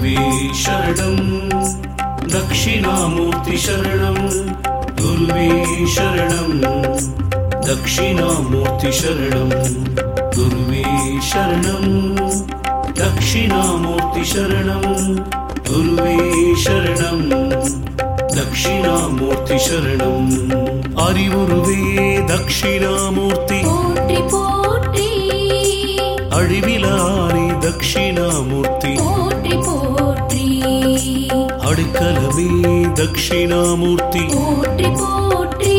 குருவே சரணம் தட்சிணாமூர்த்தி சரணம் குருவே சரணம் தட்சிணாமூர்த்தி சரணம் குருவே சரணம் தட்சிணாமூர்த்தி சரணம் குருவே சரணம் தட்சிணாமூர்த்தி சரணம் அறிவுருவே தட்சிணாமூர்த்தி போற்றி போற்றி அழிவிலானே தட்சிணாமூர்த்தி போற்றி போற்றி அடைக்கலமே தட்சிணாமூர்த்தி போற்றி போற்றி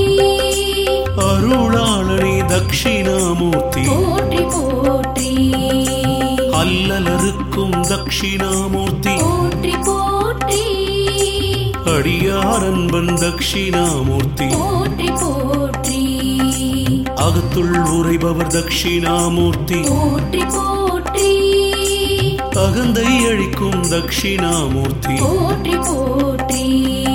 அருளாளனே தட்சிணாமூர்த்தி போற்றி போற்றி அல்லலருக்கும் தட்சிணாமூர்த்தி போற்றி போற்றி அடியாரன்பன் தட்சிணாமூர்த்தி போற்றி போற்றி அகத்துள் உரைபவர் தட்சிணாமூர்த்தி போற்றி போற்றி அகந்தை அழிக்கும் தட்சிணாமூர்த்தி போற்றி போற்றி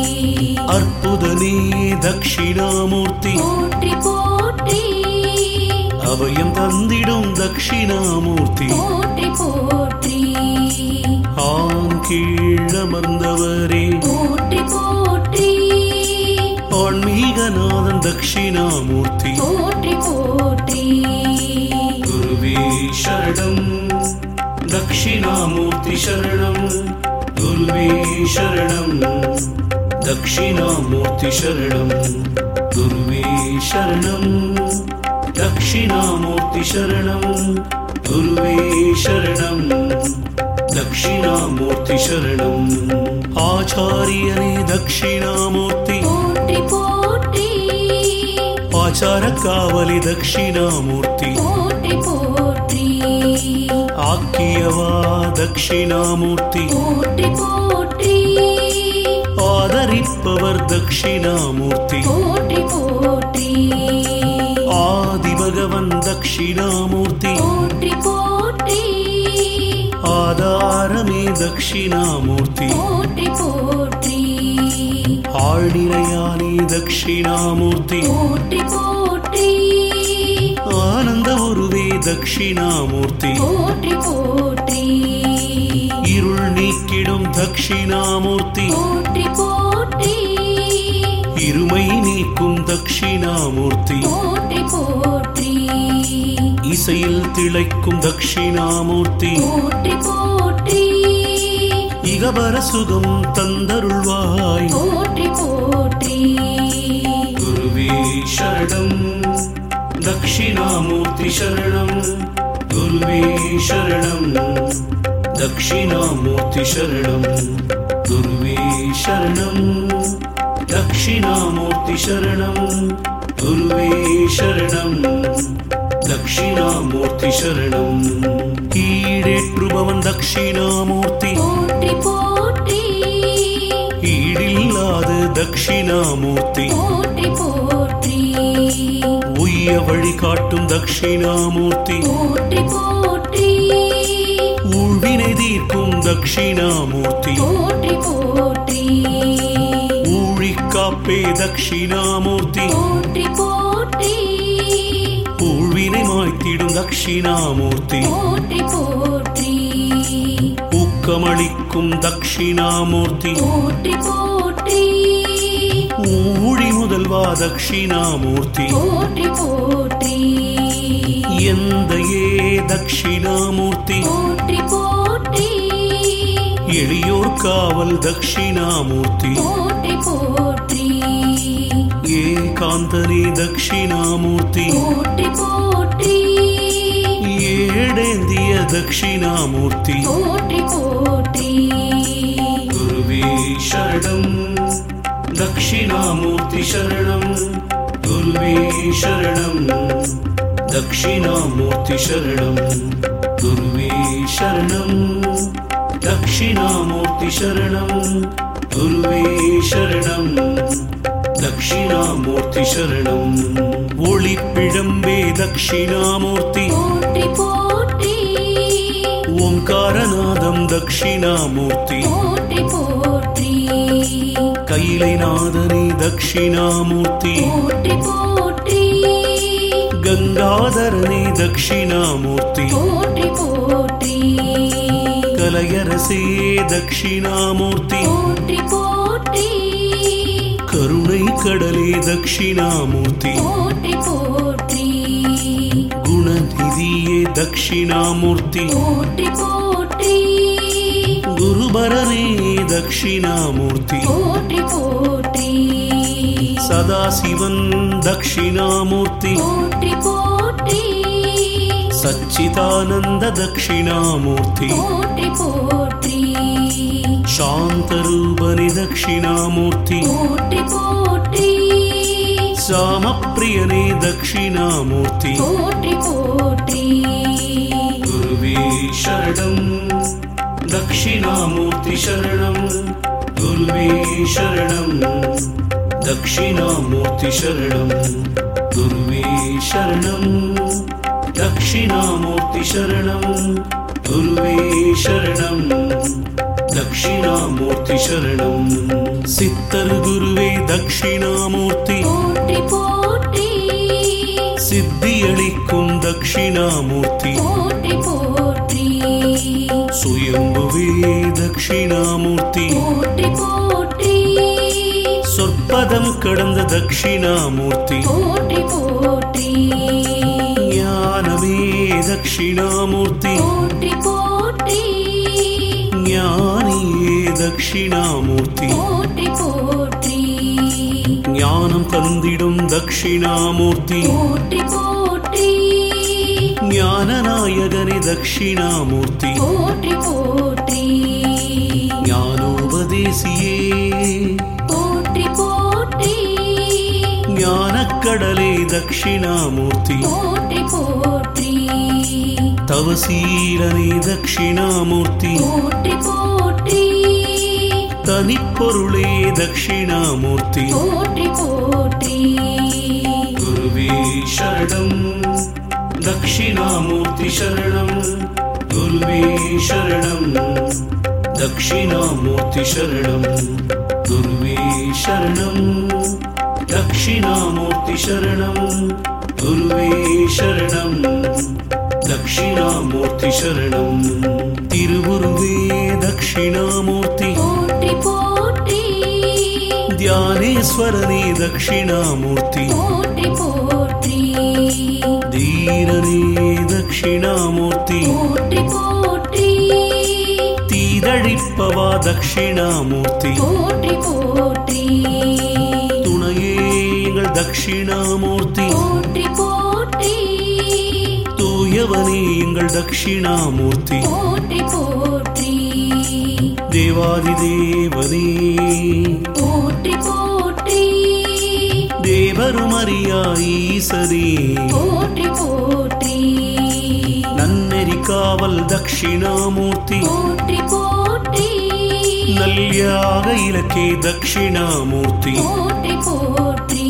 அற்புதனே தட்சிணாமூர்த்தி போற்றி போற்றி அபயம் தந்திடும் தட்சிணாமூர்த்தி போற்றி போற்றி ஆண் கீழமர்ந்தவரே போற்றி போற்றி ஆன்மீகநாதன் தட்சிணாமூர்த்தி போற்றி போற்றி குருவே சரணம் தட்சிணாமூர்த்தி சரணம் குருவே சரணம் தட்சிணாமூர்த்தி சரணம் குருவே சரணம் தட்சிணாமூர்த்தி சரணம் குருவே சரணம் தட்சிணாமூர்த்தி சரணம் ஆச்சாரியனே தட்சிணாமூர்த்தி போற்றி போற்றி ஆச்சார காவலி தட்சிணாமூர்த்தி போற்றி போற்றி ஆக்கியவா தட்சிணாமூர்த்தி போற்றி போற்றி ஆதரிப்பவர் தட்சிணாமூர்த்தி போற்றி போற்றி ஆதிபகவன் தட்சிணாமூர்த்தி போற்றி போற்றி ஆதாரமே தட்சிணாமூர்த்தி போற்றி போற்றி ஆழ்நிலையானே தட்சிணாமூர்த்தி போற்றி போற்றி ஆனந்த உருவே தட்சிணாமூர்த்தி போற்றி போற்றி இருள் நீக்கிடும் தட்சிணாமூர்த்தி போற்றி போற்றி இருமை நீக்கும் தட்சிணாமூர்த்தி போற்றி போற்றி இசையில் திளைக்கும் தட்சிணாமூர்த்தி போற்றி போற்றி இகபர சுகம் தந்தருள்வாய் போற்றி போற்றி குருவே சரணம் தட்சிணாமூர்த்தி சரணம் குருவே சரணம் தட்சிணாமூர்த்தி சரணம் குருவே சரணம் தட்சிணாமூர்த்தி சரணம் குருவே சரணம் தட்சிணாமூர்த்தி சரணம் ஈடேற்றுபவன் தட்சிணாமூர்த்தி போற்றி போற்றி ஈடில்லாத தட்சிணாமூர்த்தி போற்றி போற்றி உய்ய வழி காட்டும் தட்சிணாமூர்த்தி போற்றி போற்றி ஊழ்வினை தீர்க்கும் தட்சிணாமூர்த்தி போற்றி போற்றி ஊழிக்காப்பே தட்சிணாமூர்த்தி போற்றி போற்றி ஊழ்வினை மாய்த்திடும் தட்சிணாமூர்த்தி போற்றி போற்றி ஊக்கமளிக்கும் தட்சிணாமூர்த்தி போற்றி போற்றி ஊழி முதல்வா தட்சிணாமூர்த்தி போற்றி போற்றி எந்தையே தட்சிணாமூர்த்தி போற்றி போற்றி எளியோர் காவல் தட்சிணாமூர்த்தி போற்றி போற்றி ஏகாந்தனே தட்சிணாமூர்த்தி போற்றி போற்றி ஏடேந்திய தட்சிணாமூர்த்தி போற்றி போற்றி குருவே சரணம் தட்சிணாமூர்த்தி சரணம் குருவே சரணம் தட்சிணாமூர்த்தி சரணம் குருவே சரணம் தட்சிணாமூர்த்தி சரணம் குருவே சரணம் தட்சிணாமூர்த்தி சரணம் ஒளிப்பிழம்பே தட்சிணாமூர்த்தி போற்றி போற்றி ஓங்காரநாதம் தட்சிணாமூர்த்தி போற்றி போற்றி கைலைநாதனே தட்சிணாமூர்த்தி போற்றி போற்றி கங்காதரனே தட்சிணாமூர்த்தி போற்றி போற்றி கலையரசே தட்சிணாமூர்த்தி போற்றி போற்றி கருணை கடலே தட்சிணாமூர்த்தி போற்றி போற்றி குணநிதியே தட்சிணாமூர்த்தி போற்றி போற்றி குருபரனே தட்சிணாமூர்த்தி போற்றி போற்றி சதாசிவன் தட்சிணாமூர்த்தி போற்றி போற்றி சச்சிதானந்த தட்சிணாமூர்த்தி போற்றி போற்றி சாந்தரூபனி தட்சிணாமூர்த்தி போற்றி போற்றி சாமப்பிரியனே தட்சிணாமூர்த்தி போற்றி போற்றி குருவே சரணம் தட்சிணாமூர்த்தி சரணம் குருவே சரணம் தட்சிணாமூர்த்தி சரணம் குருவே சரணம் தட்சிணாமூர்த்தி சரணம் குருவே சரணம் தட்சிணாமூர்த்தி சரணம் சித்தர் குருவே தட்சிணாமூர்த்தி போற்றி போற்றி சித்தியளிக்கும் தட்சிணாமூர்த்தி போற்றி போற்றி சுயம்புவே தட்சிணாமூர்த்தி போற்றி போற்றி சொற்பதம் கடந்த தட்சிணாமூர்த்தி போற்றி போற்றி ஞானமே தட்சிணாமூர்த்தி போற்றி போற்றி ஞானியே தட்சிணாமூர்த்தி போற்றி போற்றி ஞானம் தந்திடும் தட்சிணாமூர்த்தி போற்றி போற்றி ஞானநாயகனே தட்சிணாமூர்த்தி போற்றி போற்றி ஞானோபதேசியே போற்றி போற்றி ஞானக்கடலே தட்சிணாமூர்த்தி போற்றி போற்றி தவசீலனே தட்சிணாமூர்த்தி போற்றி போற்றி தனிப்பொருளே தட்சிணாமூர்த்தி போற்றி போற்றி குருவே சரணம் தட்சிணாமூர்த்தி சரணம் குருவே சரணம் தட்சிணாமூர்த்தி சரணம் குருவே சரணம் தட்சிணாமூர்த்தி சரணம் குருவே சரணம் தட்சிணாமூர்த்தி சரணம் திருவுருவே தட்சிணாமூர்த்தி போற்றி போற்றி தியானேஸ்வரனே தட்சிணாமூர்த்தி போற்றி போற்றி தீரனே தட்சிணாமூர்த்தி போற்றி போற்றி தீதழிப்பவா தட்சிணாமூர்த்தி போற்றி போற்றி துணையே எங்கள் தட்சிணாமூர்த்தி போற்றி போற்றி தூயவனே எங்கள் தட்சிணாமூர்த்தி போற்றி போற்றி தேவாதி தேவனே போற்றி போற்றி தேவருமறியா ஈசனே போற்றி போற்றி நன்னெறி காவல் தட்சிணாமூர்த்தி போற்றி போற்றி நல்யாக இலக்கே தட்சிணாமூர்த்தி போற்றி போற்றி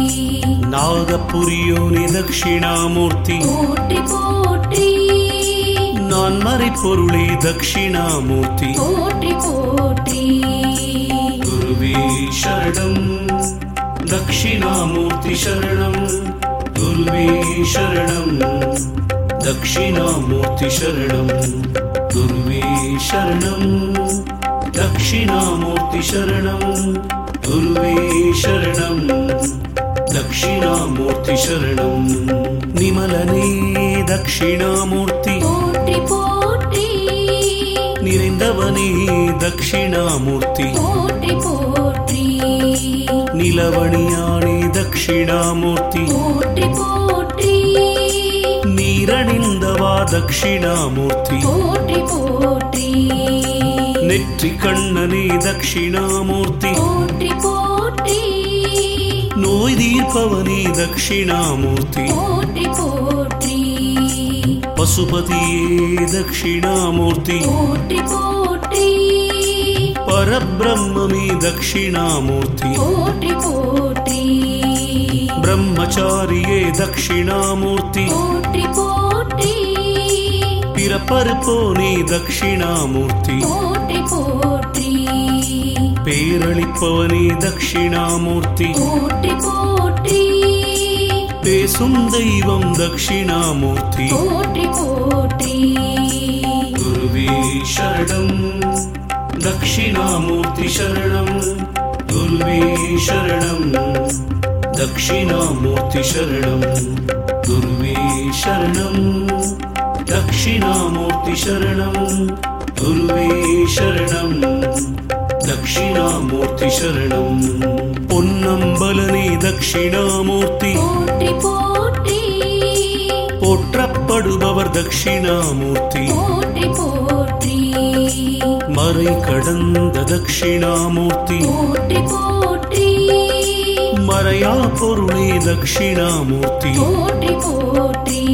நாகபுரியோனி தட்சிணாமூர்த்தி போற்றி போற்றி நான் மறைப்பொருளே தட்சிணாமூர்த்தி போற்றி போற்றி குருவே சரணம் தட்சிணாமூர்த்தி சரணம் குருவே சரணம் தட்சிணாமூர்த்தி சரணம் குருவே சரணம் தட்சிணாமூர்த்தி சரணம் குருவே சரணம் தட்சிணாமூர்த்தி சரணம் நிமலனே தட்சிணாமூர்த்தி போற்றி போற்றி நிறைந்தவனே தட்சிணாமூர்த்தி போற்றி போற்றி நிலவணியானே தட்சிணாமூர்த்தி போற்றி போற்றி நீரணிந்தவா தட்சிணாமூர்த்தி போற்றி போற்றி நெற்றி கண்ணனே தட்சிணாமூர்த்தி போற்றி போற்றி நோய் தீர்ப்பவனே தட்சிணாமூர்த்தி போற்றி போற்றி பசுபதியே தட்சிணாமூர்த்தி போற்றி போற்றி பரபிரம்மே தட்சிணாமூர்த்தி போற்றி போற்றி பிரம்மச்சாரியே தட்சிணாமூர்த்தி போற்றி போற்றி பிறப்பறுப்போனே தட்சிணாமூர்த்தி போற்றி போற்றி பேரளிப்பவனே தட்சிணாமூர்த்தி போற்றி போற்றி பேசும் தெய்வம் தட்சிணாமூர்த்தி போற்றி போற்றி குருவே शरणं दक्षिणामूर्ति शरणं गुरुवे शरणं दक्षिणामूर्ति शरणं गुरुवे शरणं दक्षिणामूर्ति शरणं गुरुवे शरणं दक्षिणामूर्ति शरणं பொன்னம்பலனே தட்சிணாமூர்த்தி போற்றி போற்றி போற்றப்படுபவர் தட்சிணாமூர்த்தி போற்றி போற்றி மறை கடந்த தட்சிணாமூர்த்தி போற்றி போற்றி மறையா பொருளே தட்சிணாமூர்த்தி போற்றி போற்றி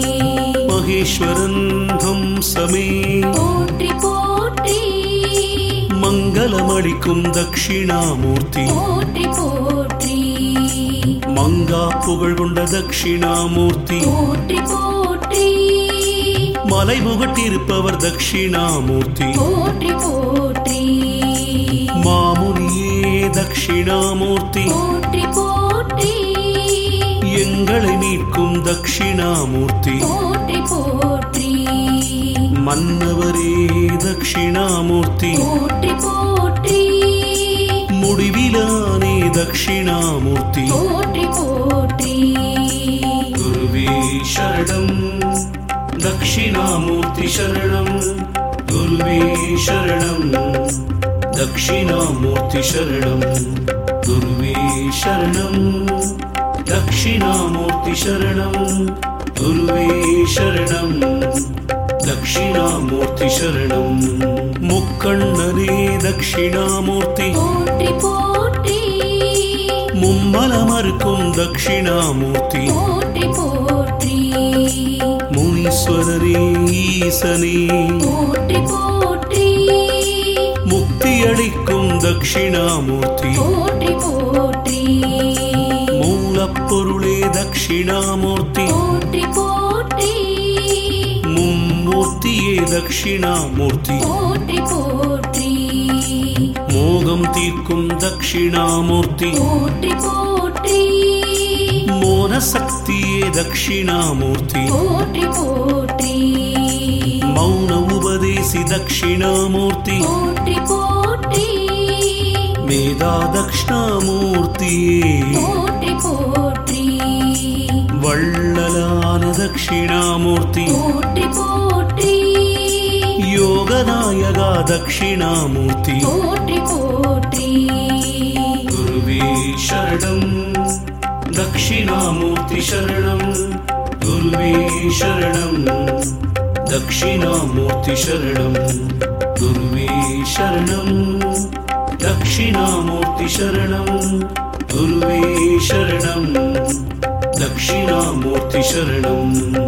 மகேஸ்வரன் ஹம்சமே போற்றி போற்றி மங்களமளிக்கும் தட்சிணாமூர்த்தி போற்றி போற்றி மங்கா புகழ் கொண்ட தட்சிணாமூர்த்தி போற்றி போற்றி மலை புகட்டிருப்பவர் தட்சிணாமூர்த்தி போற்றி போற்றி மாமுனியே தட்சிணாமூர்த்தி போற்றி போற்றி எங்களை மீட்கும் தட்சிணாமூர்த்தி போற்றி போற்றி மன்னவரே தட்சிணாமூர்த்தி போற்றி போற்றி முடிவிலானே தட்சிணாமூர்த்தி போற்றி போற்றி குருவே சரணம் தட்சிணாமூர்த்தி சரணம் குருவே சரணம் தட்சிணாமூர்த்தி சரணம் குருவே சரணம் தட்சிணாமூர்த்தி சரணம் குருவே சரணம் தட்சிணாமூர்த்தி சரணம் முக்கண்ணனே தட்சிணாமூர்த்தி போற்றி போற்றி மும்மலமறுக்கும் தட்சிணாமூர்த்தி போற்றி போற்றி முனீஸ்வரரே ஈசனே போற்றி போற்றி முக்தியளிக்கும் தட்சிணாமூர்த்தி போற்றி போற்றி மூலப்பொருளே தட்சிணாமூர்த்தி போற்றி போற்றி மும்மூர்த்தியே தட்சிணாமூர்த்தி போற்றி போற்றி மோகம் தீர்க்கும் தட்சிணாமூர்த்தி போற்றி போற்றி மோன சக்தியே தட்சிணாமூர்த்தி போற்றி போற்றி மௌன உபதேசி தட்சிணாமூர்த்தி போற்றி போற்றி மேதா தட்சிணாமூர்த்தியே போற்றி போற்றி வள்ளலான தட்சிணாமூர்த்தி போற்றி போற்றி யோகநாயகா தட்சிணாமூர்த்தி போற்றி போற்றி குருவே சரணம் தட்சிணாமூர்த்தி சரணம் குருவே சரணம் தட்சிணாமூர்த்தி சரணம் குருவே சரணம் தட்சிணாமூர்த்தி சரணம் குருவே சரணம் தட்சிணாமூர்த்தி சரணம்